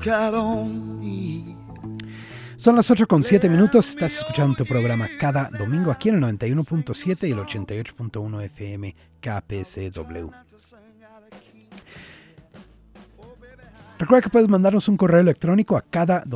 out on me. Son las 8:07. Estás escuchando tu programa cada domingo aquí en el 91.7 y el 88.1 FM KPCW. Recuerda que puedes mandarnos un correo electrónico a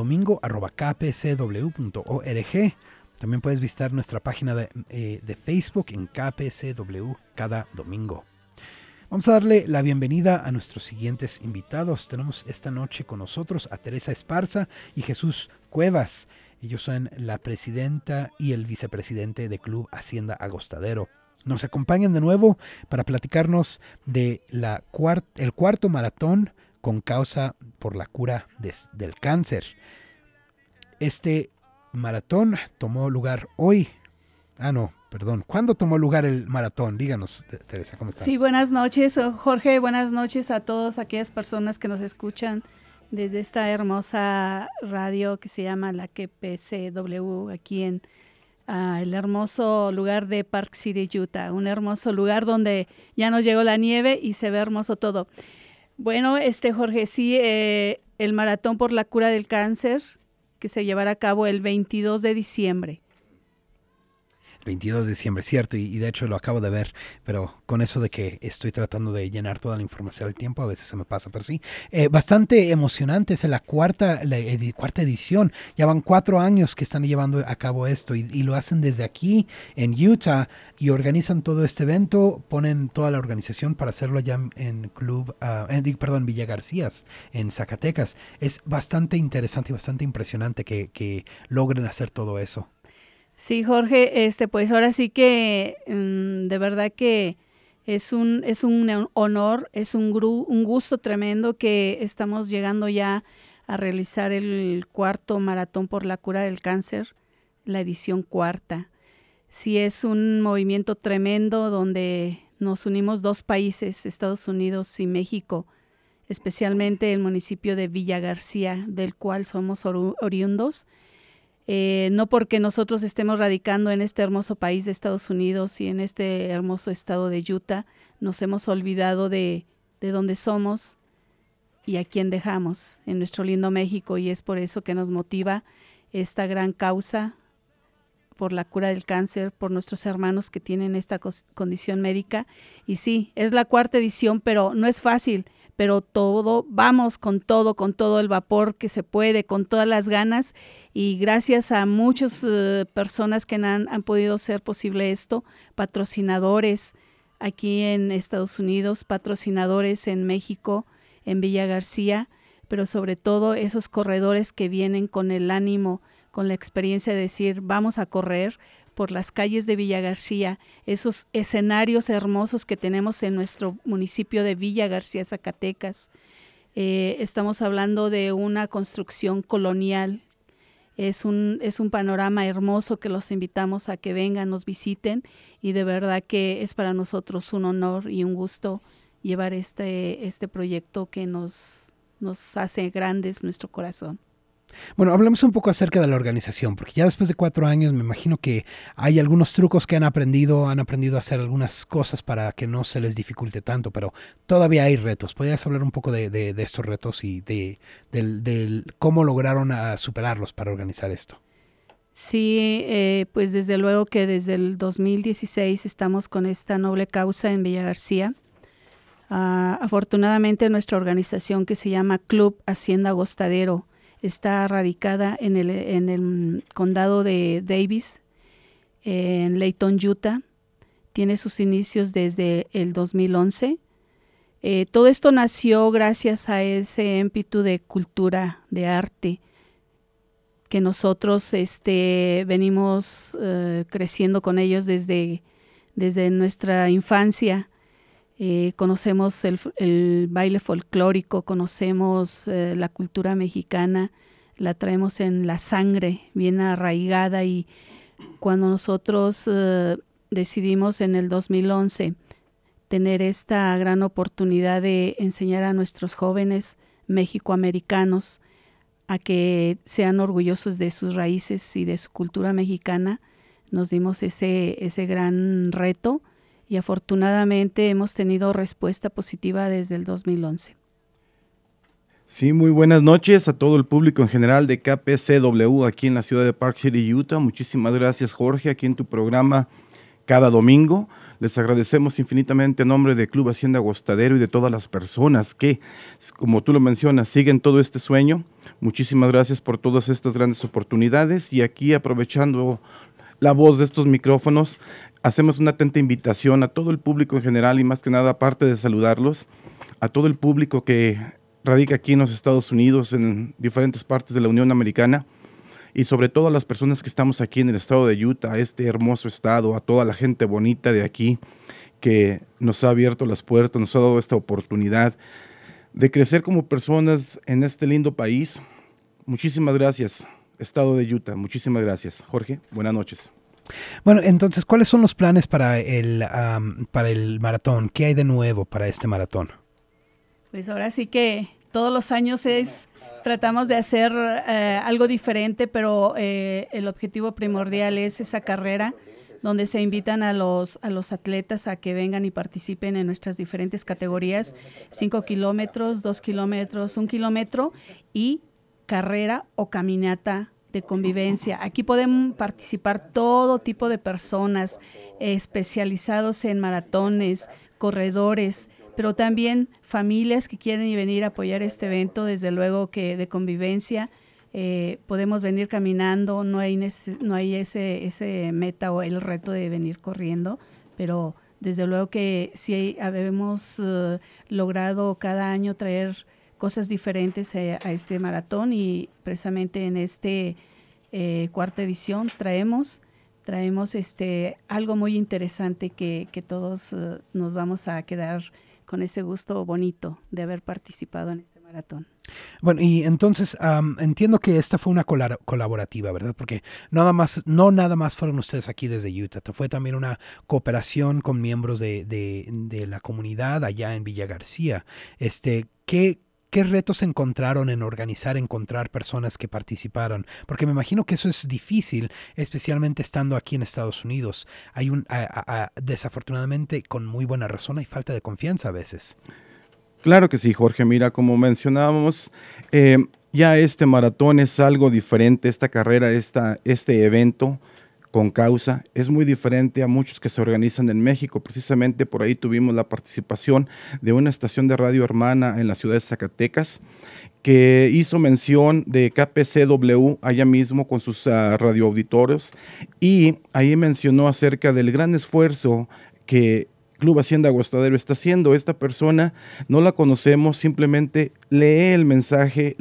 cadadomingo@kpcw.org. También puedes visitar nuestra página de Facebook en KPCW Cada Domingo. Vamos a darle la bienvenida a nuestros siguientes invitados. Tenemos esta noche con nosotros a Teresa Esparza y Jesús Cuevas. Ellos son la presidenta y el vicepresidente de Club Hacienda Agostadero. Nos acompañan de nuevo para platicarnos de el cuarto maratón con causa por la cura del cáncer. Este maratón tomó lugar hoy. ¿Cuándo tomó lugar el maratón? Díganos, Teresa, ¿cómo está? Sí, buenas noches, Jorge. Buenas noches a todas aquellas personas que nos escuchan desde esta hermosa radio que se llama la KPCW, aquí en el hermoso lugar de Park City, Utah. Un hermoso lugar donde ya nos llegó la nieve y se ve hermoso todo. Bueno, Jorge, sí, el maratón por la cura del cáncer que se llevará a cabo el 22 de diciembre. 22 de diciembre, cierto, y de hecho lo acabo de ver, pero con eso de que estoy tratando de llenar toda la información al tiempo, a veces se me pasa, pero sí, bastante emocionante, es la cuarta edición, ya van 4 años que están llevando a cabo esto, y lo hacen desde aquí, en Utah, y organizan todo este evento, ponen toda la organización para hacerlo allá en Villa Garcías, en Zacatecas. Es bastante interesante y bastante impresionante que logren hacer todo eso. Sí, Jorge, pues ahora sí que de verdad que es un honor, es un gusto tremendo que estamos llegando ya a realizar el cuarto maratón por la cura del cáncer, la edición cuarta. Sí, es un movimiento tremendo donde nos unimos 2 países, Estados Unidos y México, especialmente el municipio de Villa García, del cual somos oriundos. No porque nosotros estemos radicando en este hermoso país de Estados Unidos y en este hermoso estado de Utah, nos hemos olvidado de dónde somos y a quién dejamos en nuestro lindo México, y es por eso que nos motiva esta gran causa por la cura del cáncer, por nuestros hermanos que tienen esta condición médica. Y sí, es la 4ª edición, pero no es fácil, pero vamos con todo el vapor que se puede, con todas las ganas, y gracias a muchas personas que han podido hacer posible esto, patrocinadores aquí en Estados Unidos, patrocinadores en México, en Villa García, pero sobre todo esos corredores que vienen con el ánimo, con la experiencia de decir, vamos a correr por las calles de Villa García, esos escenarios hermosos que tenemos en nuestro municipio de Villa García, Zacatecas. Estamos hablando de una construcción colonial. Es un panorama hermoso que los invitamos a que vengan, nos visiten, y de verdad que es para nosotros un honor y un gusto llevar este proyecto que nos hace grandes nuestro corazón. Bueno, hablemos un poco acerca de la organización, porque ya después de 4 años me imagino que hay algunos trucos que han aprendido a hacer algunas cosas para que no se les dificulte tanto, pero todavía hay retos. ¿Podrías hablar un poco de estos retos y de cómo lograron superarlos para organizar esto? Sí, pues desde luego que desde el 2016 estamos con esta noble causa en Villa García. Afortunadamente nuestra organización, que se llama Club Hacienda Agostadero, está radicada en el condado de Davis, en Layton, Utah. Tiene sus inicios desde el 2011. Todo esto nació gracias a ese ímpetu de cultura, de arte, que nosotros venimos creciendo con ellos desde nuestra infancia. Conocemos el baile folclórico, conocemos la cultura mexicana, la traemos en la sangre, bien arraigada, y cuando nosotros decidimos en el 2011 tener esta gran oportunidad de enseñar a nuestros jóvenes mexicoamericanos a que sean orgullosos de sus raíces y de su cultura mexicana, nos dimos ese gran reto, y afortunadamente hemos tenido respuesta positiva desde el 2011. Sí, muy buenas noches a todo el público en general de KPCW aquí en la ciudad de Park City, Utah. Muchísimas gracias, Jorge, aquí en tu programa cada domingo. Les agradecemos infinitamente en nombre del Club Hacienda Agostadero y de todas las personas que, como tú lo mencionas, siguen todo este sueño. Muchísimas gracias por todas estas grandes oportunidades y aquí aprovechando la voz de estos micrófonos, hacemos una atenta invitación a todo el público en general y más que nada, aparte de saludarlos, a todo el público que radica aquí en los Estados Unidos, en diferentes partes de la Unión Americana, y sobre todo a las personas que estamos aquí en el estado de Utah, este hermoso estado, a toda la gente bonita de aquí que nos ha abierto las puertas, nos ha dado esta oportunidad de crecer como personas en este lindo país. Muchísimas gracias, estado de Utah, muchísimas gracias. Jorge, buenas noches. Bueno, entonces, ¿cuáles son los planes para el maratón? ¿Qué hay de nuevo para este maratón? Pues ahora sí que todos los años tratamos de hacer algo diferente, pero el objetivo primordial es esa carrera donde se invitan a los atletas a que vengan y participen en nuestras diferentes categorías, 5 kilómetros, 2 kilómetros, 1 kilómetro y carrera o caminata de convivencia. Aquí pueden participar todo tipo de personas especializados en maratones, corredores, pero también familias que quieren venir a apoyar este evento, desde luego que de convivencia. Podemos venir caminando, no hay ese meta o el reto de venir corriendo, pero desde luego que sí habemos logrado cada año traer cosas diferentes a este maratón y precisamente en este cuarta edición traemos algo muy interesante que todos nos vamos a quedar con ese gusto bonito de haber participado en este maratón. Bueno, y entonces entiendo que esta fue una colaborativa, ¿verdad? Porque no nada más fueron ustedes aquí desde Utah, fue también una cooperación con miembros de la comunidad allá en Villa García. ¿Qué retos encontraron en encontrar personas que participaron? Porque me imagino que eso es difícil, especialmente estando aquí en Estados Unidos. Hay desafortunadamente, con muy buena razón, hay falta de confianza a veces. Claro que sí, Jorge. Mira, como mencionábamos, ya este maratón es algo diferente, esta carrera, este evento con causa, es muy diferente a muchos que se organizan en México. Precisamente por ahí tuvimos la participación de una estación de radio hermana en la ciudad de Zacatecas, que hizo mención de KPCW allá mismo con sus radioauditorios, y ahí mencionó acerca del gran esfuerzo que Club Hacienda Agostadero está haciendo. Esta persona no la conocemos, simplemente lee el mensaje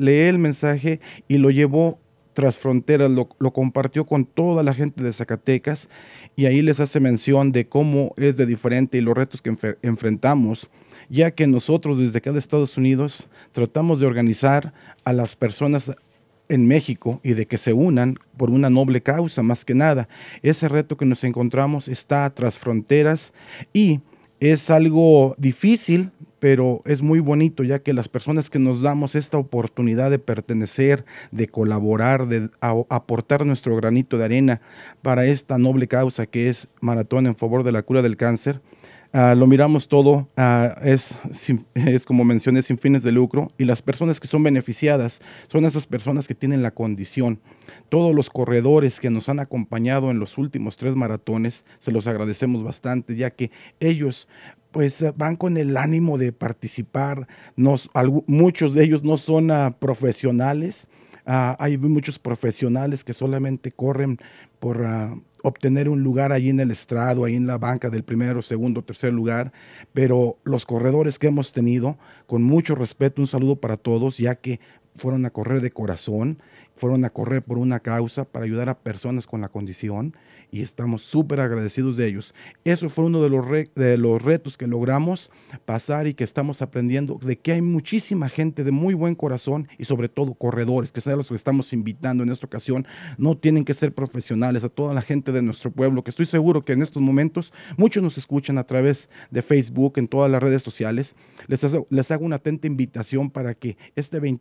y lo llevó tras fronteras, lo compartió con toda la gente de Zacatecas, y ahí les hace mención de cómo es de diferente y los retos que enfrentamos, ya que nosotros desde acá de Estados Unidos tratamos de organizar a las personas en México y de que se unan por una noble causa. Más que nada, ese reto que nos encontramos está tras fronteras y es algo difícil, pero es muy bonito, ya que las personas que nos damos esta oportunidad de pertenecer, de colaborar, de aportar nuestro granito de arena para esta noble causa que es Maratón en favor de la cura del cáncer, lo miramos todo, es como mencioné, sin fines de lucro, y las personas que son beneficiadas son esas personas que tienen la condición. Todos los corredores que nos han acompañado en los últimos 3 maratones, se los agradecemos bastante, ya que ellos pues van con el ánimo de participar. Muchos de ellos no son profesionales. Hay muchos profesionales que solamente corren por obtener un lugar ahí en el estrado, ahí en la banca del primero, segundo, tercer lugar, pero los corredores que hemos tenido, con mucho respeto, un saludo para todos, ya que fueron a correr de corazón, fueron a correr por una causa para ayudar a personas con la condición, y estamos súper agradecidos de ellos. Eso fue uno de los retos que logramos pasar y que estamos aprendiendo, de que hay muchísima gente de muy buen corazón y sobre todo corredores, que son los que estamos invitando en esta ocasión. No tienen que ser profesionales, a toda la gente de nuestro pueblo, que estoy seguro que en estos momentos muchos nos escuchan a través de Facebook, en todas las redes sociales. Les hago una atenta invitación para que este 22 de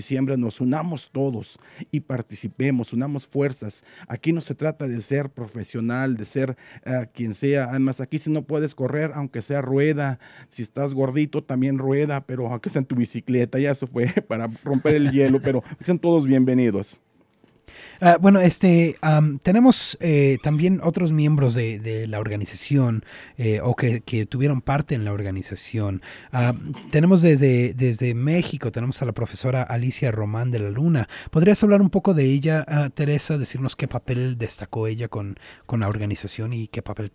diciembre nos unamos todos y participemos, unamos fuerzas. Aquí no se trata de ser profesional, de ser quien sea. Además, aquí si no puedes correr, aunque sea rueda, si estás gordito también rueda, pero aunque sea en tu bicicleta, ya eso fue para romper el hielo, pero sean todos bienvenidos. Bueno, tenemos también otros miembros de la organización o que tuvieron parte en la organización. Tenemos desde México, tenemos a la profesora Alicia Román de la Luna. ¿Podrías hablar un poco de ella, Teresa? Decirnos qué papel destacó ella con la organización y qué papel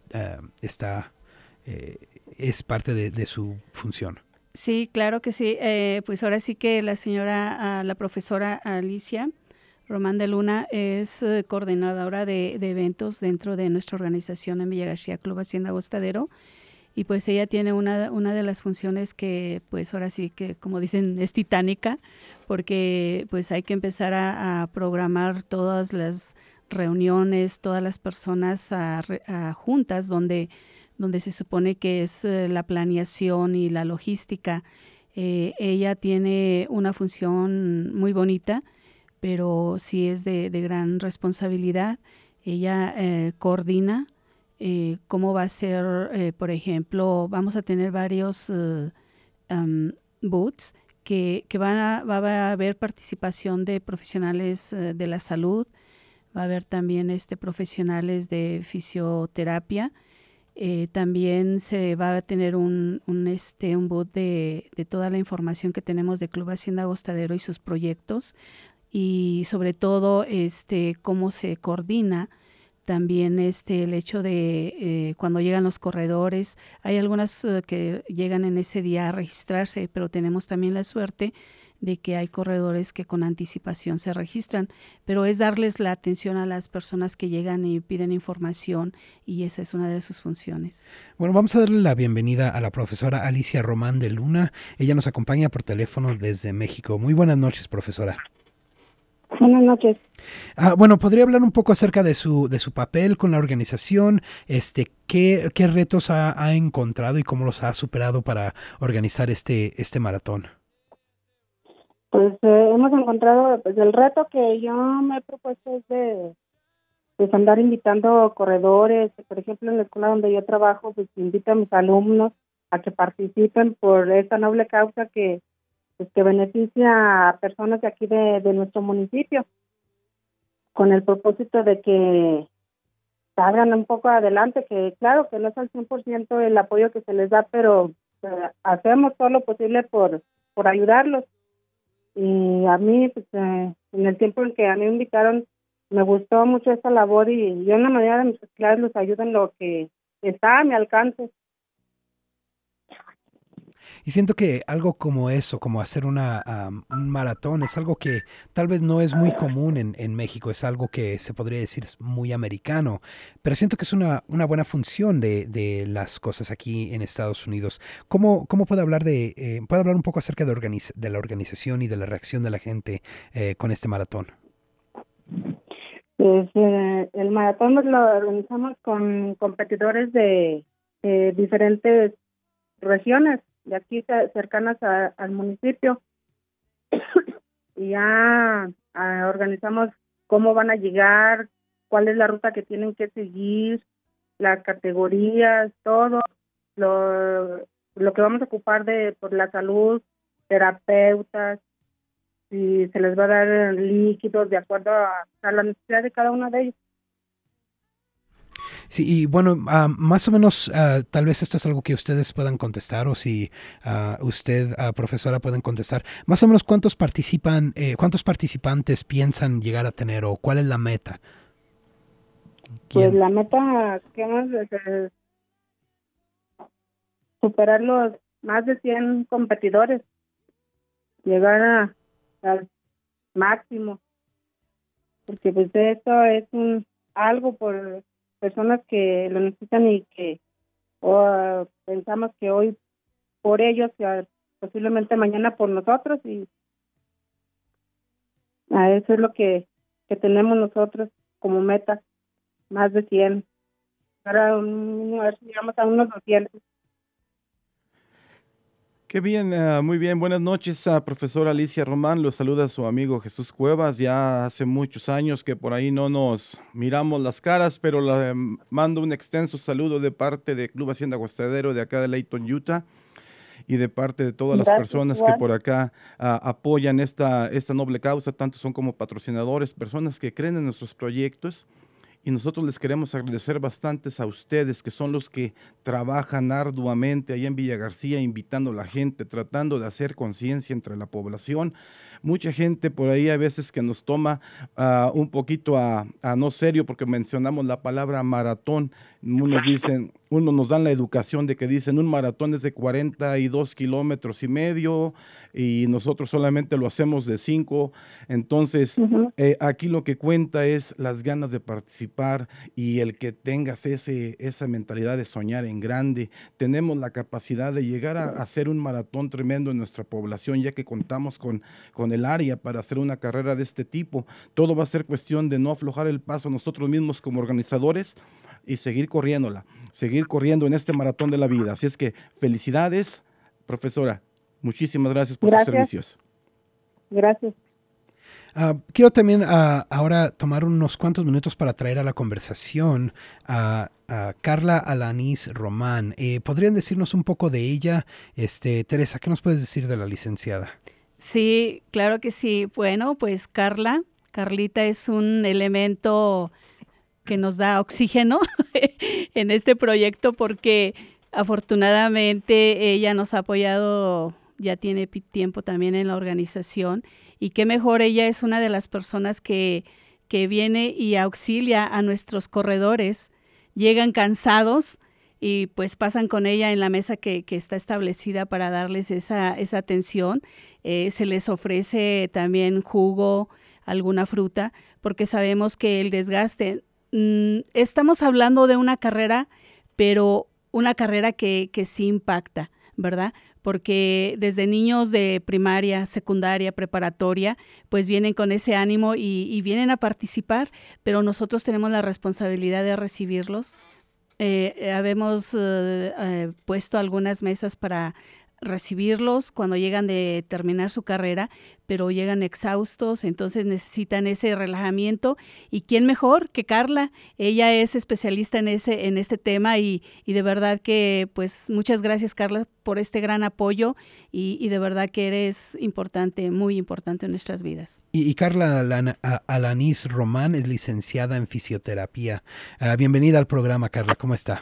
es parte de su función. Sí, claro que sí. Pues ahora sí que la profesora Alicia Román de Luna es coordinadora de eventos dentro de nuestra organización en Villa García Club Hacienda Agostadero, y pues ella tiene una de las funciones que pues ahora sí que, como dicen, es titánica, porque pues hay que empezar a programar todas las reuniones, todas las personas a juntas donde se supone que es la planeación y la logística. Ella tiene una función muy bonita, pero sí es de gran responsabilidad. Ella coordina cómo va a ser, por ejemplo, vamos a tener varios booths que va a haber participación de profesionales de la salud, va a haber también profesionales de fisioterapia. También se va a tener un booth de toda la información que tenemos de Club Hacienda Agostadero y sus proyectos, y sobre todo cómo se coordina también el hecho de cuando llegan los corredores. Hay algunas que llegan en ese día a registrarse, pero tenemos también la suerte de que hay corredores que con anticipación se registran, pero es darles la atención a las personas que llegan y piden información, y esa es una de sus funciones. Bueno, vamos a darle la bienvenida a la profesora Alicia Román de Luna. Ella nos acompaña por teléfono desde México. Muy buenas noches, profesora. Buenas noches. Bueno, ¿podría hablar un poco acerca de su papel con la organización? ¿Qué retos ha encontrado y cómo los ha superado para organizar este maratón? Pues hemos encontrado, pues el reto que yo me he propuesto es de andar invitando corredores. Por ejemplo, en la escuela donde yo trabajo, pues invito a mis alumnos a que participen por esta noble causa que beneficia a personas de aquí de nuestro municipio, con el propósito de que salgan un poco adelante, que claro que no es al 100% el apoyo que se les da, pero hacemos todo lo posible por ayudarlos. Y a mí, pues, en el tiempo en que a mí me invitaron, me gustó mucho esta labor, y yo en la mayoría de mis clases los ayudo en lo que está a mi alcance. Y siento que algo como eso, como hacer un maratón, es algo que tal vez no es muy común en México, es algo que se podría decir es muy americano, pero siento que es una buena función de las cosas aquí en Estados Unidos. ¿Cómo puede hablar puede hablar un poco acerca de la organización y de la reacción de la gente con este maratón? Pues el maratón lo organizamos con competidores de diferentes regiones de aquí cercanas al municipio, y ya organizamos cómo van a llegar, cuál es la ruta que tienen que seguir, las categorías, todo lo que vamos a ocupar por la salud, terapeutas, y se les va a dar líquidos de acuerdo a la necesidad de cada uno de ellos. Sí, y bueno, más o menos, tal vez esto es algo que ustedes puedan contestar, o si usted, profesora, pueden contestar. Más o menos, ¿cuántos participantes piensan llegar a tener, o cuál es la meta? Pues la meta que hemos es superar los más de 100 competidores, llegar al máximo, porque pues esto es algo por personas que lo necesitan, y que pensamos que hoy por ellos, posiblemente mañana por nosotros, y a eso es lo que tenemos nosotros como meta, más de 100. Ahora llegamos a unos 200. Qué bien, muy bien. Buenas noches, profesora Alicia Román. Los saluda su amigo Jesús Cuevas. Ya hace muchos años que por ahí no nos miramos las caras, pero le mando un extenso saludo de parte de Club Hacienda Aguastadero de acá de Layton, Utah, y de parte de todas las Gracias, personas que igual. por acá apoyan esta noble causa, tanto son como patrocinadores, personas que creen en nuestros proyectos. Y nosotros les queremos agradecer bastantes a ustedes, que son los que trabajan arduamente allá en Villa García, invitando a la gente, tratando de hacer conciencia entre la población. Mucha gente por ahí a veces que nos toma un poquito a no serio porque mencionamos la palabra maratón. Uno nos dan la educación de que dicen un maratón es de 42 kilómetros y medio y nosotros solamente lo hacemos de 5. Entonces, aquí lo que cuenta es las ganas de participar y el que tengas esa mentalidad de soñar en grande. Tenemos la capacidad de llegar a hacer un maratón tremendo en nuestra población, ya que contamos con el área para hacer una carrera de este tipo. Todo va a ser cuestión de no aflojar el paso nosotros mismos como organizadores y seguir corriendo en este maratón de la vida. Así es que felicidades, profesora. Muchísimas gracias por sus servicios. Gracias. Quiero también ahora tomar unos cuantos minutos para traer a la conversación a Carla Alanis Román. ¿Podrían decirnos un poco de ella? Teresa, ¿qué nos puedes decir de la licenciada? Sí, claro que sí. Bueno, pues Carlita es un elemento que nos da oxígeno en este proyecto porque afortunadamente ella nos ha apoyado, ya tiene tiempo también en la organización y qué mejor, ella es una de las personas que viene y auxilia a nuestros corredores, llegan cansados y pues pasan con ella en la mesa que está establecida para darles esa atención. Se les ofrece también jugo, alguna fruta, porque sabemos que el desgaste, estamos hablando de una carrera, pero una carrera que sí impacta, ¿verdad? Porque desde niños de primaria, secundaria, preparatoria, pues vienen con ese ánimo y vienen a participar, pero nosotros tenemos la responsabilidad de recibirlos. Habemos puesto algunas mesas para recibirlos cuando llegan de terminar su carrera, pero llegan exhaustos, entonces necesitan ese relajamiento. ¿Y quién mejor que Carla? Ella es especialista en este tema y de verdad que pues muchas gracias, Carla, por este gran apoyo y de verdad que eres importante, muy importante en nuestras vidas. Y Carla Alanis Román es licenciada en fisioterapia. Bienvenida al programa, Carla, ¿cómo está?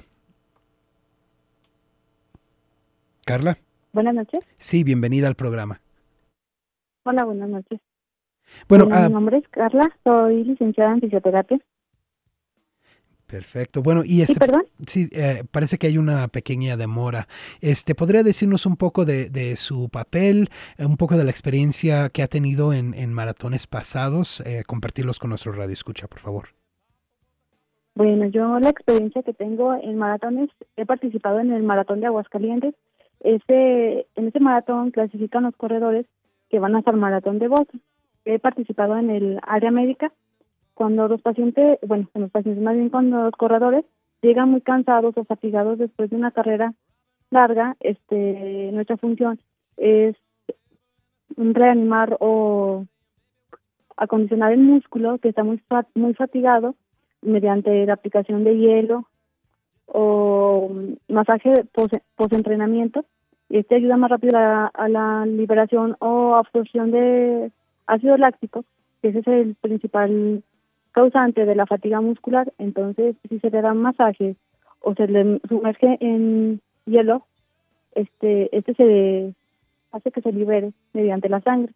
¿Carla? Buenas noches. Sí, bienvenida al programa. Hola, buenas noches. Bueno, mi nombre es Carla, soy licenciada en fisioterapia. Perfecto. Bueno, y ¿Sí, perdón? Sí, parece que hay una pequeña demora. ¿Podría decirnos un poco de su papel, un poco de la experiencia que ha tenido en maratones pasados? Compartirlos con nuestro radio escucha, por favor. Bueno, yo la experiencia que tengo en maratones, he participado en el maratón de Aguascalientes. En ese maratón clasifican los corredores que van hasta el maratón de Boston. He participado en el área médica cuando los pacientes, más bien cuando los corredores llegan muy cansados o fatigados después de una carrera larga. Nuestra función es reanimar o acondicionar el músculo que está muy fatigado mediante la aplicación de hielo o masaje post-entrenamiento. Ayuda más rápido a la liberación o absorción de ácido láctico, que ese es el principal causante de la fatiga muscular. Entonces, si se le dan masajes o se le sumerge en hielo, se hace que se libere mediante la sangre.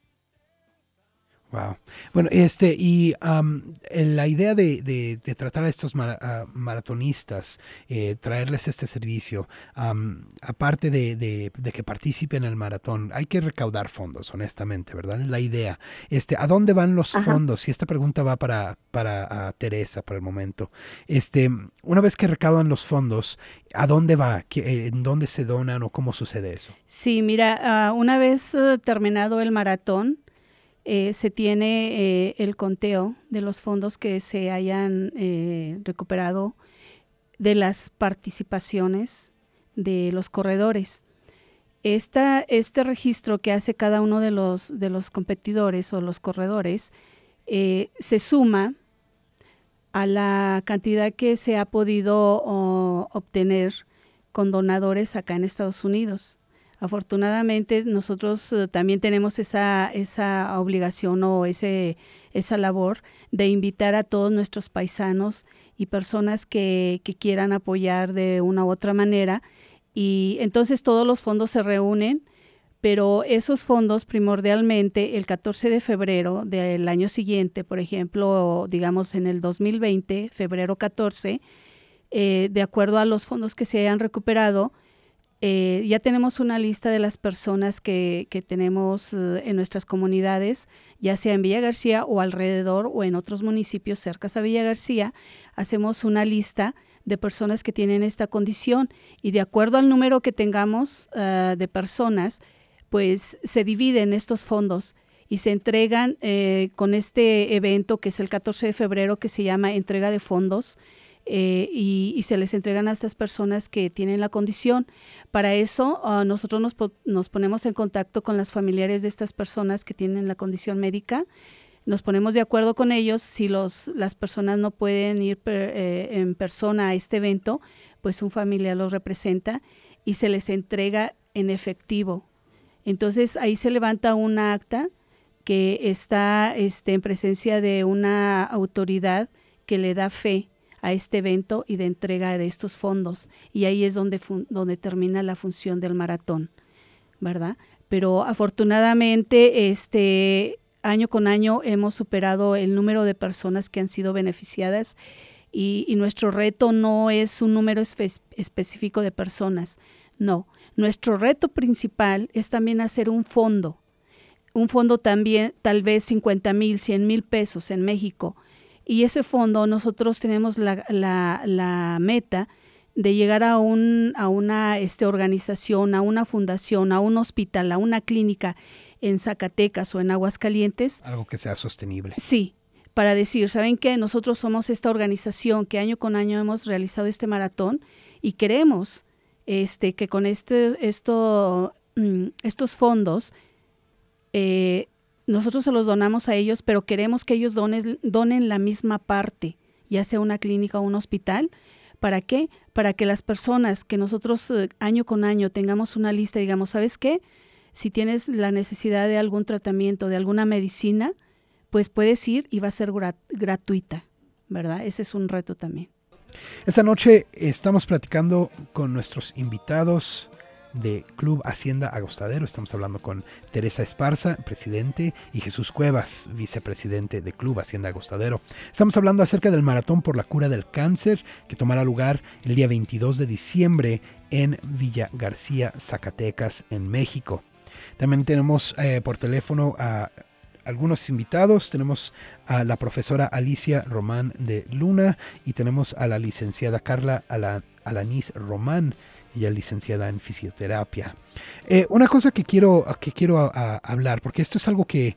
Wow. Bueno, y la idea de tratar a estos maratonistas, traerles este servicio, aparte de que participen en el maratón, hay que recaudar fondos, honestamente, ¿verdad? Es la idea. ¿A dónde van los fondos? Y esta pregunta va para Teresa por el momento. Una vez que recaudan los fondos, ¿a dónde va? ¿En dónde se donan o cómo sucede eso? Sí, mira, una vez terminado el maratón, se tiene el conteo de los fondos que se hayan recuperado de las participaciones de los corredores. Este registro que hace cada uno de los competidores o los corredores se suma a la cantidad que se ha podido obtener con donadores acá en Estados Unidos. Afortunadamente nosotros también tenemos esa obligación o esa labor de invitar a todos nuestros paisanos y personas que quieran apoyar de una u otra manera, y entonces todos los fondos se reúnen, pero esos fondos primordialmente el 14 de febrero del año siguiente, por ejemplo, digamos en el 2020, febrero 14, de acuerdo a los fondos que se hayan recuperado, ya tenemos una lista de las personas que tenemos en nuestras comunidades, ya sea en Villa García o alrededor o en otros municipios cercanos a Villa García. Hacemos una lista de personas que tienen esta condición, y de acuerdo al número que tengamos de personas, pues se dividen estos fondos y se entregan con este evento que es el 14 de febrero, que se llama entrega de fondos, y se les entregan a estas personas que tienen la condición. Para eso nosotros nos ponemos en contacto con las familiares de estas personas que tienen la condición médica, nos ponemos de acuerdo con ellos. Si las personas no pueden ir en persona a este evento, pues un familiar los representa y se les entrega en efectivo. Entonces ahí se levanta un acta que está en presencia de una autoridad que le da fe a este evento y de entrega de estos fondos, y ahí es donde termina la función del maratón, ¿verdad? Pero afortunadamente año con año hemos superado el número de personas que han sido beneficiadas, y nuestro reto no es un número específico de personas, no. Nuestro reto principal es también hacer un fondo también, tal vez 50,000, 100,000 pesos en México, y ese fondo nosotros tenemos la meta de llegar a una organización, a una fundación, a un hospital, a una clínica en Zacatecas o en Aguascalientes. Algo que sea sostenible. Sí, para decir, ¿saben qué? Nosotros somos esta organización que año con año hemos realizado este maratón, y queremos que con estos fondos nosotros se los donamos a ellos, pero queremos que ellos donen la misma parte, ya sea una clínica o un hospital. ¿Para qué? Para que las personas que nosotros año con año tengamos una lista y digamos, ¿sabes qué? Si tienes la necesidad de algún tratamiento, de alguna medicina, pues puedes ir y va a ser gratuita, ¿verdad? Ese es un reto también. Esta noche estamos platicando con nuestros invitados de Club Hacienda Agostadero. Estamos hablando con Teresa Esparza, presidente, y Jesús Cuevas, vicepresidente de Club Hacienda Agostadero. Estamos hablando acerca del Maratón por la Cura del Cáncer, que tomará lugar el día 22 de diciembre en Villa García, Zacatecas, en México. También tenemos por teléfono a algunos invitados. Tenemos a la profesora Alicia Román de Luna, y tenemos a la licenciada Carla Alanís Román, ella es licenciada en fisioterapia. Una cosa que quiero hablar, porque esto es algo que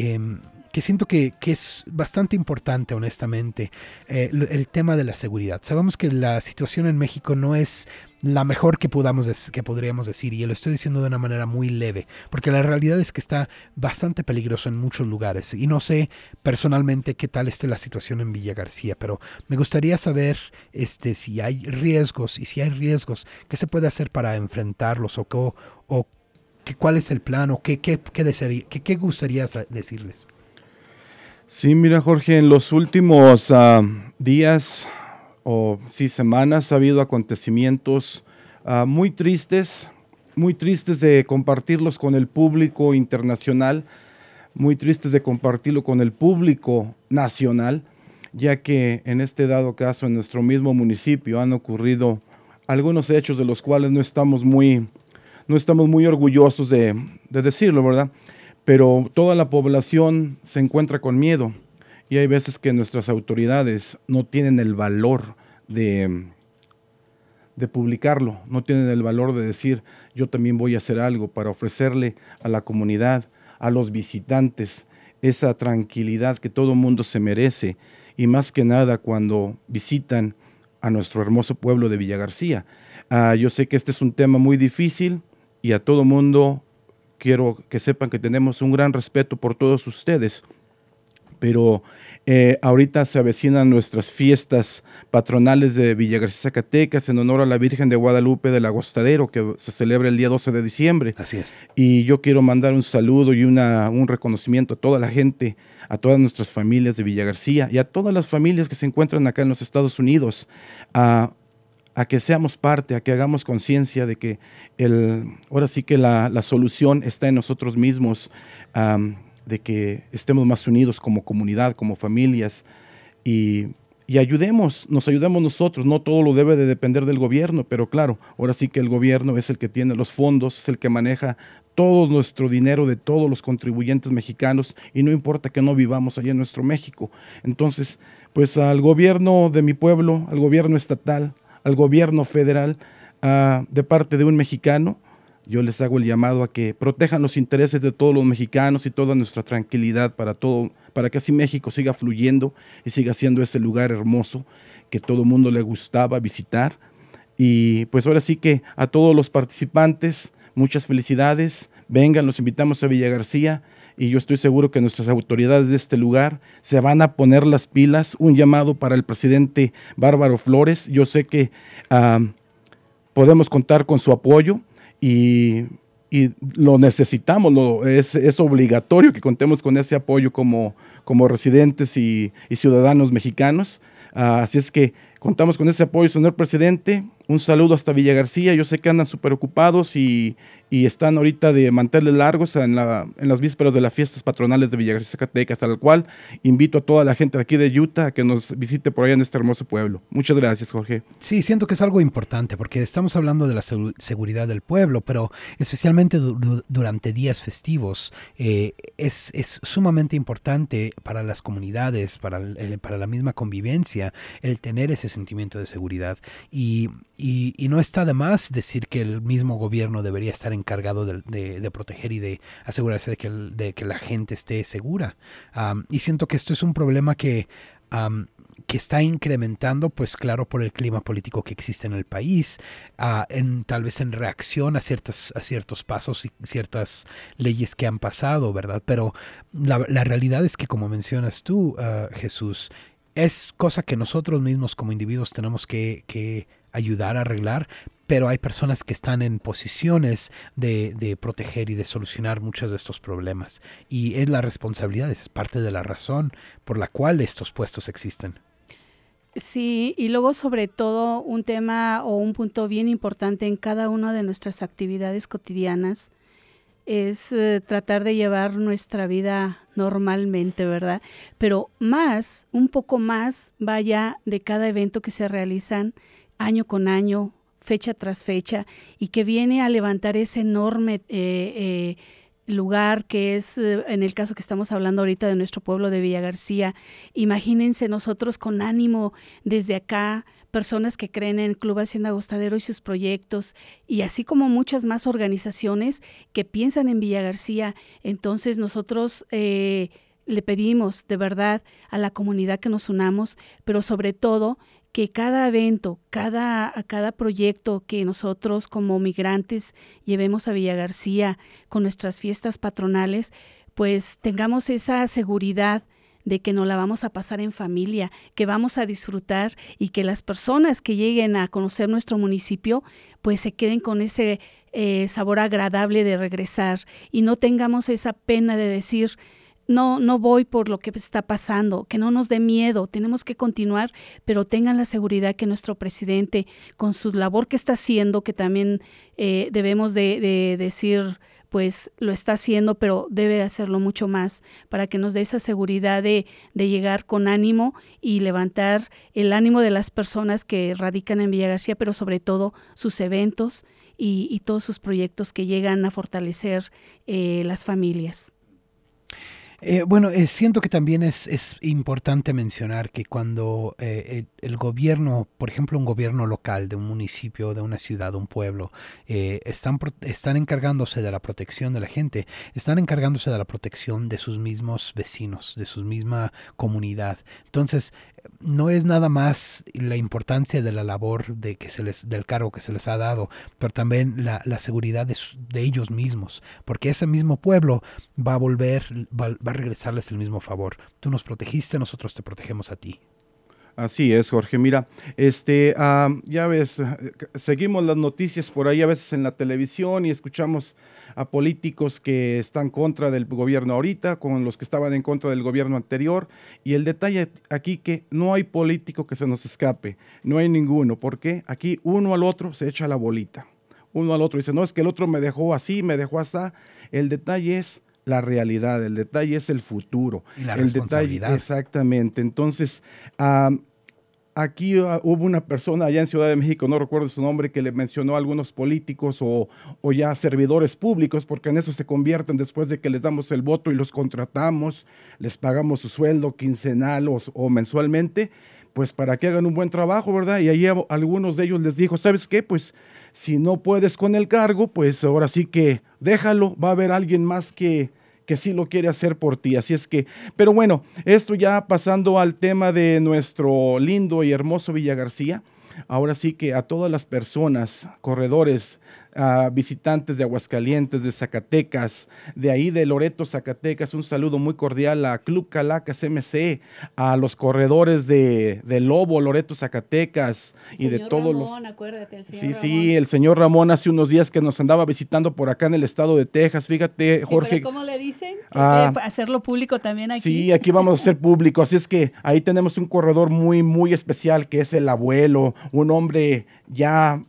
siento que es bastante importante, honestamente, el tema de la seguridad. Sabemos que la situación en México no es la mejor que podríamos decir, y lo estoy diciendo de una manera muy leve, porque la realidad es que está bastante peligroso en muchos lugares, y no sé personalmente qué tal esté la situación en Villa García, pero me gustaría saber si hay riesgos, y si hay riesgos, qué se puede hacer para enfrentarlos, o cuál es el plan, o qué gustaría decirles. Sí, mira, Jorge, en los últimos días semanas ha habido acontecimientos muy tristes de compartirlos con el público internacional, muy tristes de compartirlo con el público nacional, ya que en este dado caso en nuestro mismo municipio han ocurrido algunos hechos de los cuales no estamos muy orgullosos de decirlo, ¿verdad? Pero toda la población se encuentra con miedo, y hay veces que nuestras autoridades no tienen el valor de publicarlo, no tienen el valor de decir, yo también voy a hacer algo para ofrecerle a la comunidad, a los visitantes, esa tranquilidad que todo mundo se merece, y más que nada cuando visitan a nuestro hermoso pueblo de Villa García. Yo sé que este es un tema muy difícil, y a todo mundo quiero que sepan que tenemos un gran respeto por todos ustedes. Pero ahorita se avecinan nuestras fiestas patronales de Villa García, Zacatecas, en honor a la Virgen de Guadalupe del Agostadero, que se celebra el día 12 de diciembre. Así es. Y yo quiero mandar un saludo y un reconocimiento a toda la gente, a todas nuestras familias de Villa García y a todas las familias que se encuentran acá en los Estados Unidos, a que seamos parte, a que hagamos conciencia de que ahora sí que la solución está en nosotros mismos, de que estemos más unidos como comunidad, como familias, y nos ayudemos nosotros. No todo lo debe de depender del gobierno, pero claro, ahora sí que el gobierno es el que tiene los fondos, es el que maneja todo nuestro dinero de todos los contribuyentes mexicanos, y no importa que no vivamos allá en nuestro México. Entonces, pues al gobierno de mi pueblo, al gobierno estatal, al gobierno federal, de parte de un mexicano, yo les hago el llamado a que protejan los intereses de todos los mexicanos y toda nuestra tranquilidad para que así México siga fluyendo y siga siendo ese lugar hermoso que todo el mundo le gustaba visitar. Y pues ahora sí que a todos los participantes, muchas felicidades. Vengan, los invitamos a Villa García, y yo estoy seguro que nuestras autoridades de este lugar se van a poner las pilas. Un llamado para el presidente Bárbaro Flores. Yo sé que podemos contar con su apoyo, y lo necesitamos, es obligatorio que contemos con ese apoyo como residentes y ciudadanos mexicanos. Así es que contamos con ese apoyo, señor presidente. Un saludo hasta Villa García. Yo sé que andan súper ocupados y están ahorita de manteles largos en las vísperas de las fiestas patronales de Villa García, Zacatecas, al cual invito a toda la gente de aquí de Utah a que nos visite por allá en este hermoso pueblo. Muchas gracias, Jorge. Sí, siento que es algo importante porque estamos hablando de la seguridad del pueblo, pero especialmente durante días festivos es sumamente importante para las comunidades, para la misma convivencia, el tener ese sentimiento de seguridad. Y no está de más decir que el mismo gobierno debería estar encargado de proteger y de asegurarse de que la gente esté segura. Y siento que esto es un problema que está incrementando, pues claro, por el clima político que existe en el país, tal vez en reacción a ciertos pasos y ciertas leyes que han pasado, ¿verdad? Pero la realidad es que, como mencionas tú, Jesús, es cosa que nosotros mismos como individuos tenemos que ayudar a arreglar, pero hay personas que están en posiciones de proteger y de solucionar muchos de estos problemas. Y es la responsabilidad, es parte de la razón por la cual estos puestos existen. Sí, y luego sobre todo un tema o un punto bien importante en cada una de nuestras actividades cotidianas es tratar de llevar nuestra vida normalmente, ¿verdad? Pero un poco más, vaya, de cada evento que se realizan año con año, fecha tras fecha, y que viene a levantar ese enorme lugar que es, en el caso que estamos hablando ahorita de nuestro pueblo de Villa García. Imagínense nosotros con ánimo desde acá, personas que creen en Club Hacienda Agostadero y sus proyectos, y así como muchas más organizaciones que piensan en Villa García. Entonces nosotros le pedimos de verdad a la comunidad que nos unamos, pero sobre todo que cada evento, cada proyecto que nosotros como migrantes llevemos a Villa García con nuestras fiestas patronales, pues tengamos esa seguridad de que nos la vamos a pasar en familia, que vamos a disfrutar, y que las personas que lleguen a conocer nuestro municipio pues se queden con ese sabor agradable de regresar, y no tengamos esa pena de decir no voy por lo que está pasando, que no nos dé miedo, tenemos que continuar, pero tengan la seguridad que nuestro presidente, con su labor que está haciendo, que también debemos de decir, pues lo está haciendo, pero debe de hacerlo mucho más para que nos dé esa seguridad de llegar con ánimo y levantar el ánimo de las personas que radican en Villa García, pero sobre todo sus eventos y todos sus proyectos que llegan a fortalecer las familias. Siento que también es importante mencionar que cuando el gobierno, por ejemplo un gobierno local de un municipio, de una ciudad, un pueblo, están encargándose de la protección de la gente, están encargándose de la protección de sus mismos vecinos, de su misma comunidad. Entonces, no es nada más la importancia de la labor del cargo que se les ha dado, pero también la seguridad de ellos mismos, porque ese mismo pueblo va a regresarles el mismo favor. Tú nos protegiste, nosotros te protegemos a ti. Así es, Jorge. Mira, ya ves, seguimos las noticias por ahí a veces en la televisión y escuchamos a políticos que están contra del gobierno ahorita, con los que estaban en contra del gobierno anterior. Y el detalle aquí que no hay político que se nos escape, no hay ninguno. ¿Por qué? Aquí uno al otro se echa la bolita. Uno al otro dice, no, es que el otro me dejó así, me dejó así. El detalle es la realidad, el detalle es el futuro. Y la el responsabilidad. Detalle, exactamente. Entonces, aquí hubo una persona allá en Ciudad de México, no recuerdo su nombre, que le mencionó a algunos políticos o ya servidores públicos, porque en eso se convierten después de que les damos el voto y los contratamos, les pagamos su sueldo quincenal o mensualmente, pues para que hagan un buen trabajo, ¿verdad? Y ahí algunos de ellos les dijo, ¿sabes qué? Pues si no puedes con el cargo, pues ahora sí que déjalo, va a haber alguien más que sí lo quiere hacer por ti. Así es que, pero bueno, esto ya pasando al tema de nuestro lindo y hermoso Villa García, ahora sí que a todas las personas, corredores, visitantes de Aguascalientes, de Zacatecas, de ahí de Loreto, Zacatecas, un saludo muy cordial a Club Calacas MC, a los corredores de Lobo, Loreto, Zacatecas y de todos Ramón, acuérdate, el señor Sí, Ramón. sí, el señor Ramón hace unos días que nos andaba visitando por acá en el estado de Texas, fíjate, Jorge. ¿Pero cómo le dicen? ¿Hay que hacerlo público también aquí? Sí, aquí vamos a hacer público, así es que ahí tenemos un corredor muy, muy especial que es el abuelo, un hombre ya.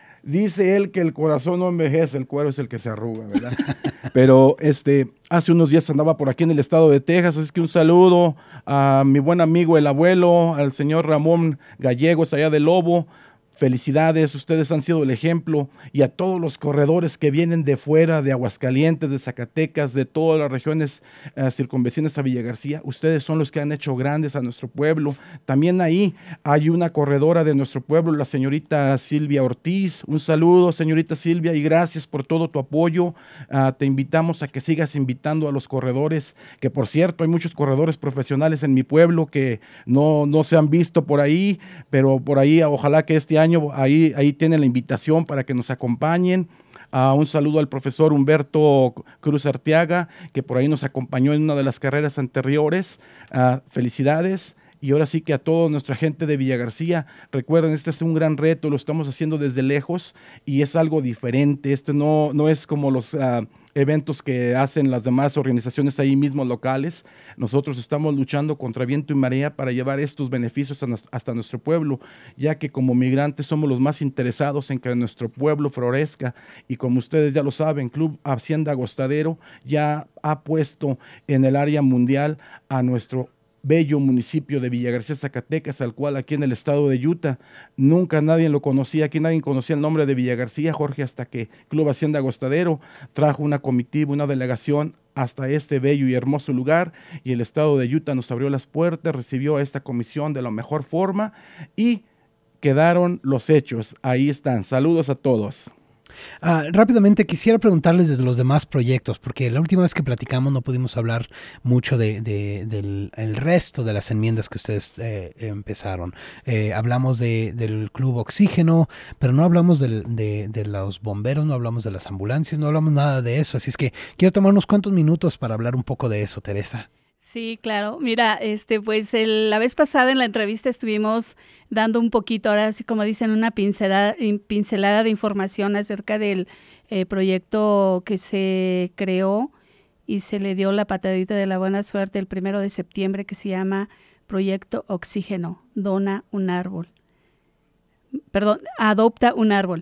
Dice él que el corazón no envejece, el cuero es el que se arruga, ¿verdad? Pero hace unos días andaba por aquí en el estado de Texas, así que un saludo a mi buen amigo el abuelo, al señor Ramón Gallegos allá de Lobo. Felicidades, ustedes han sido el ejemplo, y a todos los corredores que vienen de fuera, de Aguascalientes, de Zacatecas, de todas las regiones circunvecinas a Villa García, ustedes son los que han hecho grandes a nuestro pueblo. También ahí hay una corredora de nuestro pueblo, la señorita Silvia Ortiz. Un saludo, señorita Silvia, y gracias por todo tu apoyo. Te invitamos a que sigas invitando a los corredores, que por cierto hay muchos corredores profesionales en mi pueblo que no se han visto por ahí, pero por ahí ojalá que este año ahí tienen la invitación para que nos acompañen. Un saludo al profesor Humberto Cruz Arteaga, que por ahí nos acompañó en una de las carreras anteriores. Felicidades. Y ahora sí que a toda nuestra gente de Villa García, recuerden, este es un gran reto, lo estamos haciendo desde lejos y es algo diferente. No es como los eventos que hacen las demás organizaciones ahí mismo locales. Nosotros estamos luchando contra viento y marea para llevar estos beneficios hasta nuestro pueblo, ya que como migrantes somos los más interesados en que nuestro pueblo florezca, y como ustedes ya lo saben, Club Hacienda Agostadero ya ha puesto en el área mundial a nuestro bello municipio de Villa García, Zacatecas, al cual aquí en el estado de Utah nunca nadie lo conocía. Aquí nadie conocía el nombre de Villa García, Jorge, hasta que Club Hacienda Agostadero trajo una comitiva, una delegación hasta este bello y hermoso lugar, y el estado de Utah nos abrió las puertas, recibió a esta comisión de la mejor forma y quedaron los hechos. Ahí están. Saludos a todos. Rápidamente quisiera preguntarles de los demás proyectos, porque la última vez que platicamos no pudimos hablar mucho del resto de las enmiendas que ustedes empezaron. Hablamos del Club Oxígeno, pero no hablamos de los bomberos, no hablamos de las ambulancias, no hablamos nada de eso. Así es que quiero tomar unos cuantos minutos para hablar un poco de eso, Teresa. Sí, claro. Mira, pues la vez pasada en la entrevista estuvimos dando un poquito, ahora sí como dicen, una pincelada de información acerca del proyecto que se creó y se le dio la patadita de la buena suerte el 1 de septiembre, que se llama Proyecto Oxígeno, Dona un árbol. Perdón, Adopta un árbol.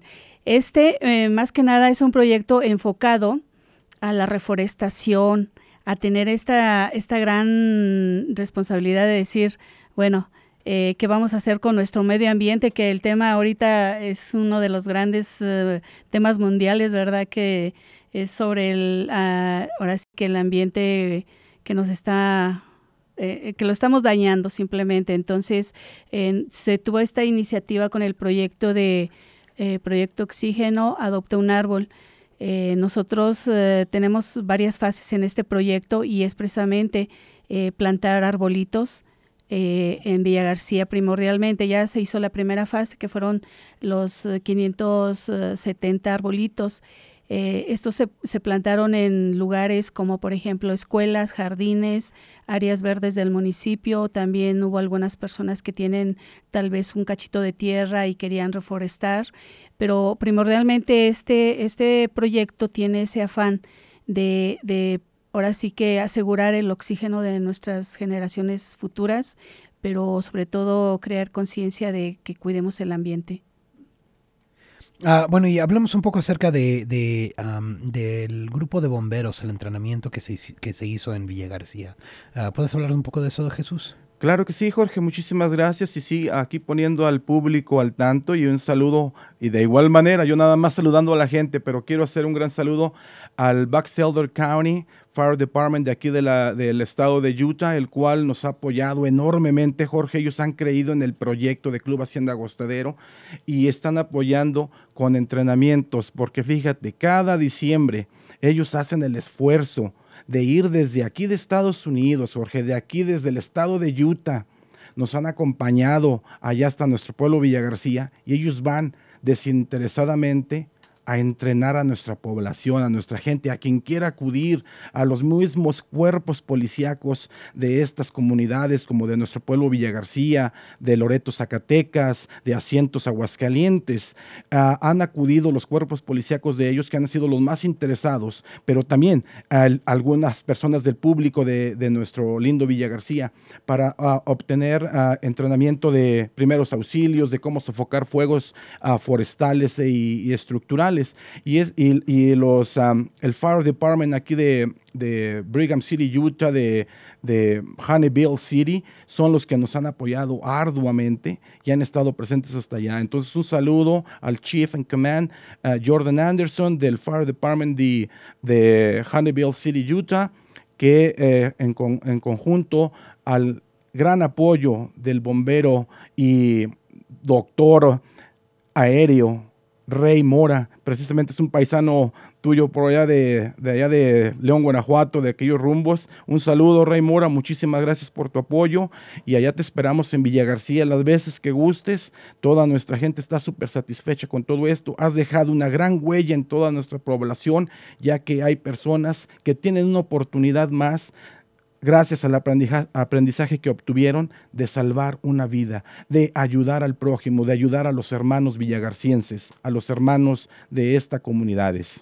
Más que nada es un proyecto enfocado a la reforestación, a tener esta gran responsabilidad de decir, bueno, ¿qué vamos a hacer con nuestro medio ambiente? Que el tema ahorita es uno de los grandes temas mundiales, ¿verdad? Que es sobre ahora sí que el ambiente que nos está, que lo estamos dañando simplemente. Entonces, se tuvo esta iniciativa con el proyecto Proyecto Oxígeno, Adopta un árbol. Nosotros tenemos varias fases en este proyecto y es precisamente plantar arbolitos en Villa García primordialmente. Ya se hizo la primera fase, que fueron los 570 arbolitos. Estos se plantaron en lugares como, por ejemplo, escuelas, jardines, áreas verdes del municipio. También hubo algunas personas que tienen tal vez un cachito de tierra y querían reforestar, pero primordialmente este proyecto tiene ese afán de ahora sí que asegurar el oxígeno de nuestras generaciones futuras, pero sobre todo crear conciencia de que cuidemos el ambiente. Bueno, y hablamos un poco acerca del grupo de bomberos, el entrenamiento que se hizo en Villa García. ¿Puedes hablar un poco de eso, Jesús? Claro que sí, Jorge, muchísimas gracias. Y sí, aquí poniendo al público al tanto y un saludo, y de igual manera, yo nada más saludando a la gente, pero quiero hacer un gran saludo al Box Elder County Fire Department de aquí del estado de Utah, el cual nos ha apoyado enormemente, Jorge. Ellos han creído en el proyecto de Club Hacienda Agostadero y están apoyando con entrenamientos, porque fíjate, cada diciembre ellos hacen el esfuerzo de ir desde aquí de Estados Unidos, Jorge, de aquí desde el estado de Utah. Nos han acompañado allá hasta nuestro pueblo Villa García y ellos van desinteresadamente a entrenar a nuestra población, a nuestra gente, a quien quiera acudir, a los mismos cuerpos policíacos de estas comunidades, como de nuestro pueblo Villa García, de Loreto, Zacatecas, de Asientos, Aguascalientes. Han acudido los cuerpos policíacos de ellos, que han sido los más interesados, pero también algunas personas del público de nuestro lindo Villa García, para obtener entrenamiento de primeros auxilios, de cómo sofocar fuegos forestales y estructurales. Y el Fire Department aquí de Brigham City, Utah, de Honeyville City, son los que nos han apoyado arduamente y han estado presentes hasta allá. Entonces, un saludo al Chief in Command, Jordan Anderson, del Fire Department de Honeyville City, Utah, que en conjunto al gran apoyo del bombero y doctor aéreo Rey Mora, precisamente es un paisano tuyo por allá de allá de León, Guanajuato, de aquellos rumbos. Un saludo, Rey Mora, muchísimas gracias por tu apoyo y allá te esperamos en Villa García las veces que gustes. Toda nuestra gente está súper satisfecha con todo esto. Has dejado una gran huella en toda nuestra población, ya que hay personas que tienen una oportunidad más, gracias al aprendizaje que obtuvieron, de salvar una vida, de ayudar al prójimo, de ayudar a los hermanos villagarcienses, a los hermanos de estas comunidades.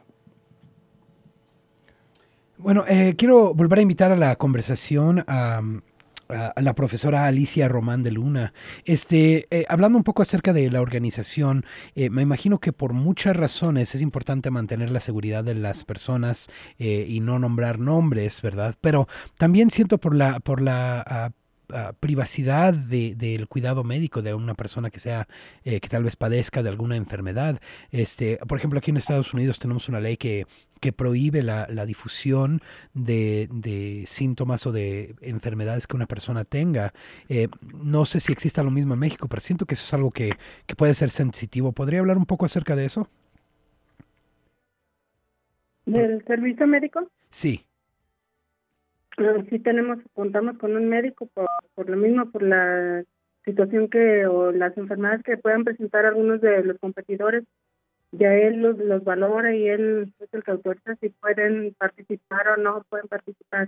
Bueno, quiero volver a invitar a la conversación a la profesora Alicia Román de Luna. Hablando un poco acerca de la organización, me imagino que por muchas razones es importante mantener la seguridad de las personas y no nombrar nombres, ¿verdad? Pero también siento por la privacidad del cuidado médico de una persona que tal vez padezca de alguna enfermedad. Por ejemplo, aquí en Estados Unidos tenemos una ley que prohíbe la difusión de síntomas o de enfermedades que una persona tenga. No sé si exista lo mismo en México, pero siento que eso es algo que puede ser sensitivo. ¿Podría hablar un poco acerca de eso? ¿Del servicio médico? Sí. Sí contamos con un médico por lo mismo, por la situación o las enfermedades que puedan presentar algunos de los competidores. Ya él los valora y él es el que autoriza si pueden participar o no pueden participar.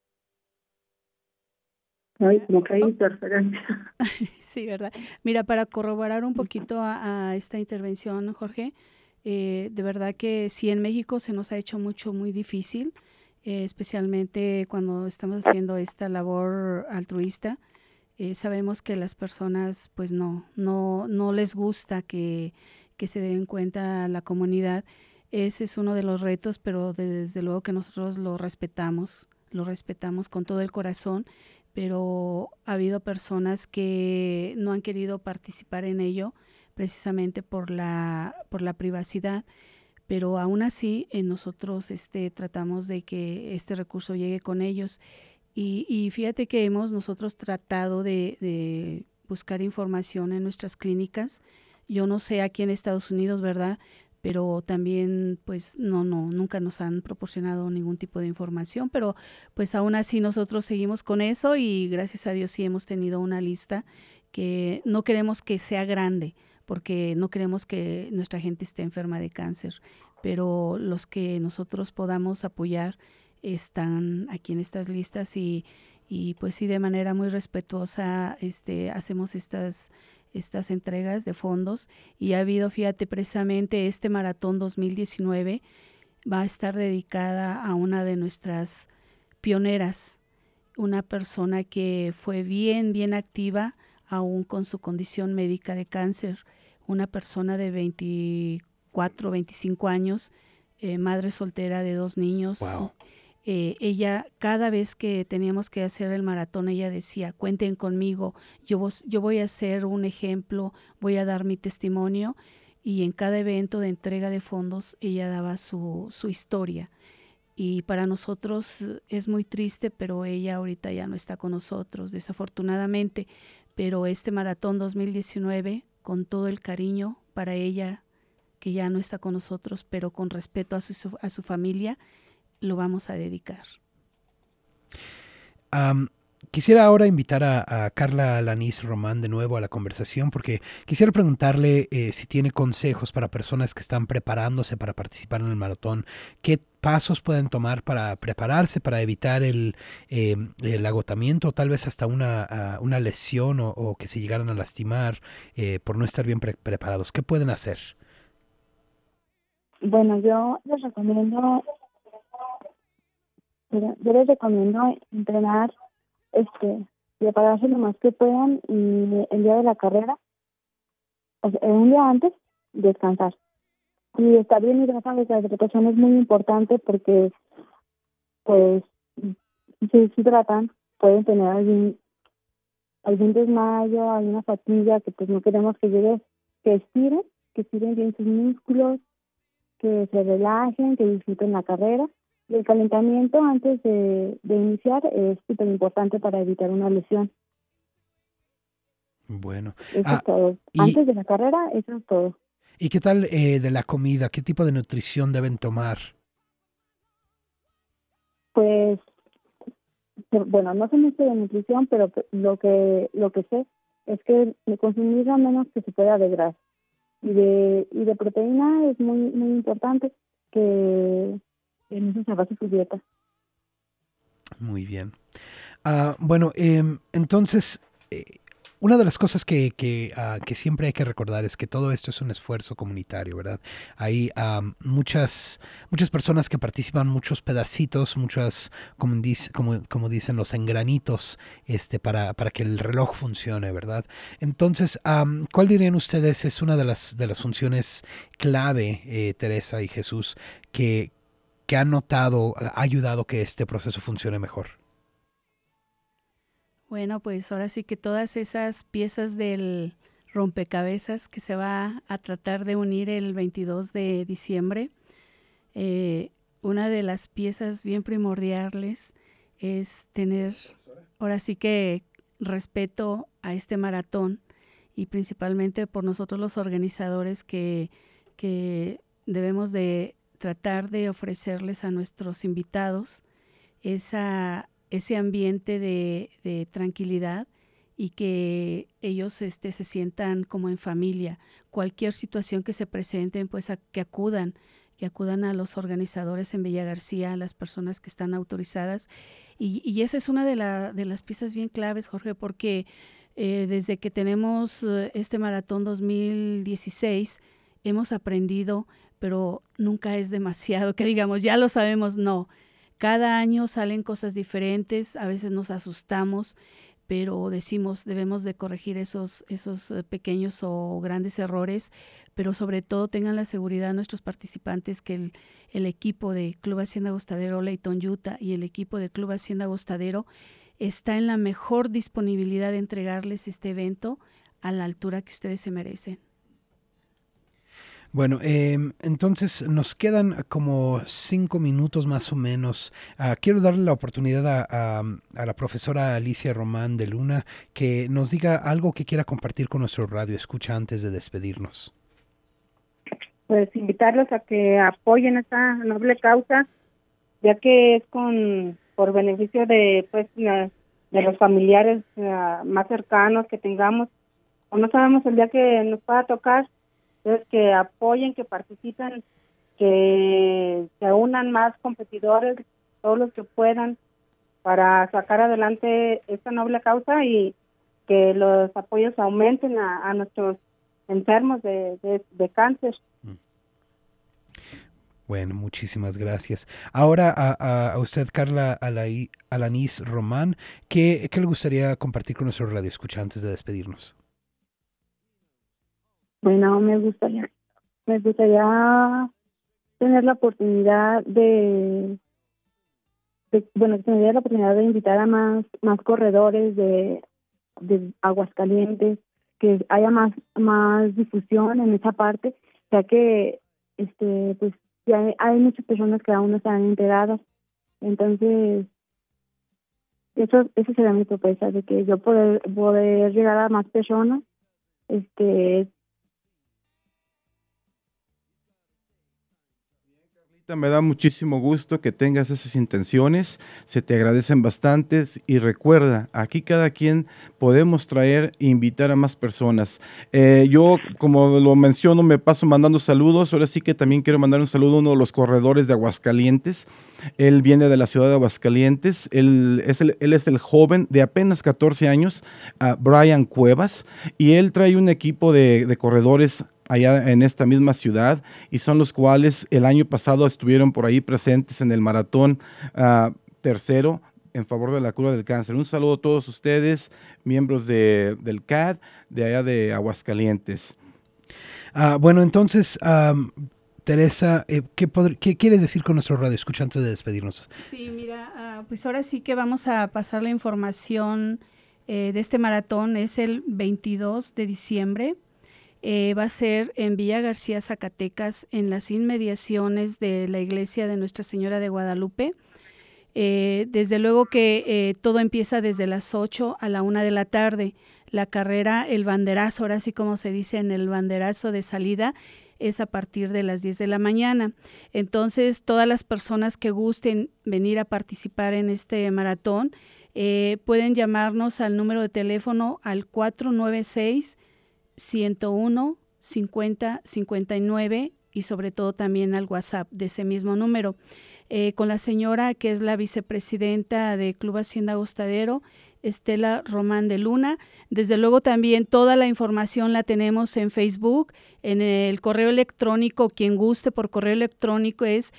Ay, como que hay interferencia. Sí, ¿verdad? Mira, para corroborar un poquito a esta intervención, Jorge, de verdad que sí, en México se nos ha hecho muy difícil, especialmente cuando estamos haciendo esta labor altruista. Sabemos que las personas pues no les gusta que se dé en cuenta la comunidad. Ese es uno de los retos, pero desde luego que nosotros lo respetamos con todo el corazón, pero ha habido personas que no han querido participar en ello precisamente por la privacidad. Pero aún así nosotros tratamos de que este recurso llegue con ellos y fíjate que hemos nosotros tratado de buscar información en nuestras clínicas. Yo no sé aquí en Estados Unidos, ¿verdad? pero también pues nunca nos han proporcionado ningún tipo de información, pero pues aún así nosotros seguimos con eso y gracias a Dios sí hemos tenido una lista que no queremos que sea grande, porque no queremos que nuestra gente esté enferma de cáncer, pero los que nosotros podamos apoyar están aquí en estas listas y pues sí, de manera muy respetuosa hacemos estas entregas de fondos y ha habido, fíjate, precisamente este maratón 2019 va a estar dedicada a una de nuestras pioneras, una persona que fue bien activa aún con su condición médica de cáncer, una persona de 24, 25 años, madre soltera de 2 niños. Wow. Ella, cada vez que teníamos que hacer el maratón, ella decía, cuenten conmigo, yo voy a ser un ejemplo, voy a dar mi testimonio, y en cada evento de entrega de fondos ella daba su historia. Y para nosotros es muy triste, pero ella ahorita ya no está con nosotros, desafortunadamente. Pero este maratón 2019, con todo el cariño para ella, que ya no está con nosotros, pero con respeto a su familia, lo vamos a dedicar. Quisiera ahora invitar a Carla Alanís Román de nuevo a la conversación, porque quisiera preguntarle si tiene consejos para personas que están preparándose para participar en el maratón. ¿Qué pasos pueden tomar para prepararse, para evitar el agotamiento, o tal vez hasta una lesión o que se llegaran a lastimar por no estar bien preparados? ¿Qué pueden hacer? Bueno, yo les recomiendo entrenar, prepararse lo más que puedan, y el día de la carrera, o sea, un día antes, descansar. Y estar bien hidratados. La hidratación es muy importante porque, pues, si se deshidratan, pueden tener algún desmayo, alguna fatiga, que pues no queremos que llegue, que estiren bien sus músculos, que se relajen, que disfruten la carrera. Y el calentamiento antes de iniciar es súper importante para evitar una lesión. Bueno. Eso es todo. Antes de la carrera, eso es todo. ¿Y qué tal de la comida? ¿Qué tipo de nutrición deben tomar? Pues, bueno, no sé mucho de nutrición, pero lo que sé es que consumir lo menos que se pueda de grasa. Y de proteína es muy importante que en eso se base su dieta. Muy bien. Bueno, entonces, una de las cosas que siempre hay que recordar es que todo esto es un esfuerzo comunitario, ¿verdad? Hay muchas personas que participan, muchos pedacitos, como dicen los engranitos, para que el reloj funcione, ¿verdad? Entonces, ¿cuál dirían ustedes es una de las funciones clave, Teresa y Jesús, que ha ayudado que este proceso funcione mejor? Bueno, pues ahora sí que todas esas piezas del rompecabezas que se va a tratar de unir el 22 de diciembre, una de las piezas bien primordiales es tener ahora sí que respeto a este maratón, y principalmente por nosotros los organizadores que debemos de tratar de ofrecerles a nuestros invitados ese ambiente de tranquilidad, y que ellos se sientan como en familia. Cualquier situación que se presenten, pues que acudan a los organizadores en Villa García, a las personas que están autorizadas. Y esa es una de las piezas bien claves, Jorge, porque desde que tenemos este maratón 2016 hemos aprendido, pero nunca es demasiado, que digamos, ya lo sabemos, no. Cada año salen cosas diferentes, a veces nos asustamos, pero decimos, debemos de corregir esos pequeños o grandes errores, pero sobre todo tengan la seguridad nuestros participantes que el equipo de Club Hacienda Agostadero Layton, Utah, y el equipo de Club Hacienda Agostadero está en la mejor disponibilidad de entregarles este evento a la altura que ustedes se merecen. Bueno, entonces nos quedan como 5 minutos más o menos. Quiero darle la oportunidad a la profesora Alicia Román de Luna que nos diga algo que quiera compartir con nuestro radio escucha antes de despedirnos. pues invitarlos a que apoyen esta noble causa, ya que es por beneficio de de los familiares más cercanos que tengamos, o no sabemos el día que nos pueda tocar. Entonces, que apoyen, que participen, que se unan más competidores, todos los que puedan, para sacar adelante esta noble causa y que los apoyos aumenten a nuestros enfermos de cáncer. Bueno, muchísimas gracias. Ahora a usted, Carla Alanís Román, ¿qué le gustaría compartir con nuestro radioescucha antes de despedirnos? Bueno, me gustaría tener la oportunidad de invitar a más corredores de Aguascalientes, que haya más difusión en esa parte, ya que pues ya hay muchas personas que aún no están enteradas. Entonces, eso será mi propuesta, de que yo poder llegar a más personas. Me da muchísimo gusto que tengas esas intenciones, se te agradecen bastantes y recuerda, aquí cada quien podemos traer e invitar a más personas. Yo, como lo menciono, me paso mandando saludos, ahora sí que también quiero mandar un saludo a uno de los corredores de Aguascalientes. Él viene de la ciudad de Aguascalientes, él es el joven de apenas 14 años, Brian Cuevas, y él trae un equipo de corredores allá en esta misma ciudad, y son los cuales el año pasado estuvieron por ahí presentes en el maratón tercero en favor de la cura del cáncer. Un saludo a todos ustedes, miembros del CAD de allá de Aguascalientes. Bueno, entonces, Teresa, ¿qué quieres decir con nuestro radio escucha antes de despedirnos? Sí, mira, pues ahora sí que vamos a pasar la información de este maratón. Es el 22 de diciembre. Va a ser en Villa García, Zacatecas, en las inmediaciones de la iglesia de Nuestra Señora de Guadalupe. Desde luego que todo empieza desde las 8 a la 1 de la tarde. La carrera, el banderazo, ahora sí como se dice en el banderazo de salida, es a partir de las 10 de la mañana. Entonces, todas las personas que gusten venir a participar en este maratón pueden llamarnos al número de teléfono al 496-101-5059 y sobre todo también al WhatsApp de ese mismo número. Con la señora que es la vicepresidenta de Club Hacienda Agostadero, Estela Román de Luna. Desde luego también toda la información la tenemos en Facebook, en el correo electrónico. Quien guste por correo electrónico es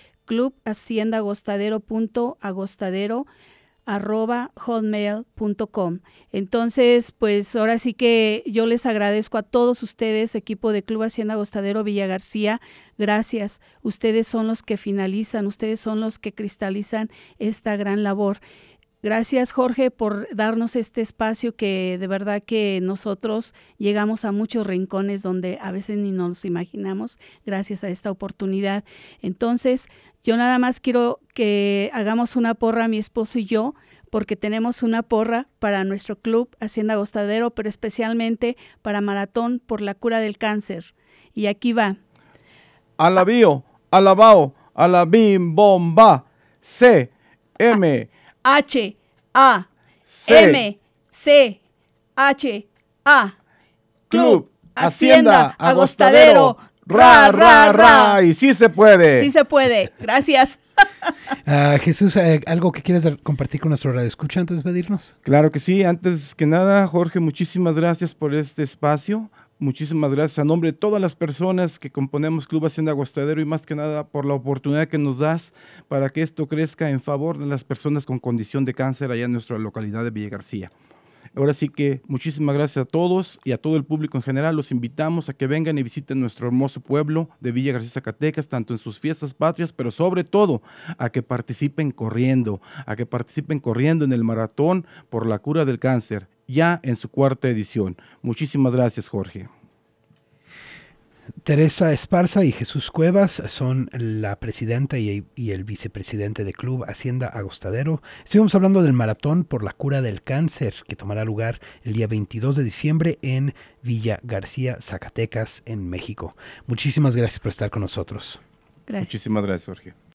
clubhaciendaagostadero@hotmail.com. Entonces, pues ahora sí que yo les agradezco a todos ustedes, equipo de Club Hacienda Agostadero Villa García. Gracias. Ustedes son los que finalizan, ustedes son los que cristalizan esta gran labor. Gracias, Jorge, por darnos este espacio que de verdad que nosotros llegamos a muchos rincones donde a veces ni nos imaginamos, gracias a esta oportunidad. Entonces, yo nada más quiero que hagamos una porra, mi esposo y yo, porque tenemos una porra para nuestro Club Hacienda Agostadero, pero especialmente para Maratón por la Cura del Cáncer. Y aquí va. Alabío, alabao, alabim, bomba, C, M, H, A, M, C, H, A. Club Hacienda Agostadero. Ra, ra, ra. Y sí se puede. Sí se puede. Gracias. Jesús, ¿algo que quieras compartir con nuestro radioescucha antes de despedirnos? Claro que sí. Antes que nada, Jorge, muchísimas gracias por este espacio. Muchísimas gracias a nombre de todas las personas que componemos Club Hacienda Agostadero y más que nada por la oportunidad que nos das para que esto crezca en favor de las personas con condición de cáncer allá en nuestra localidad de Villa García. Ahora sí que muchísimas gracias a todos y a todo el público en general. Los invitamos a que vengan y visiten nuestro hermoso pueblo de Villa García, Zacatecas, tanto en sus fiestas patrias, pero sobre todo a que participen corriendo en el maratón por la cura del cáncer, ya en su 4ª edición. Muchísimas gracias, Jorge. Teresa Esparza y Jesús Cuevas son la presidenta y el vicepresidente de Club Hacienda Agostadero. Estuvimos hablando del maratón por la cura del cáncer que tomará lugar el día 22 de diciembre en Villa García, Zacatecas, en México. Muchísimas gracias por estar con nosotros. Gracias. Muchísimas gracias, Jorge.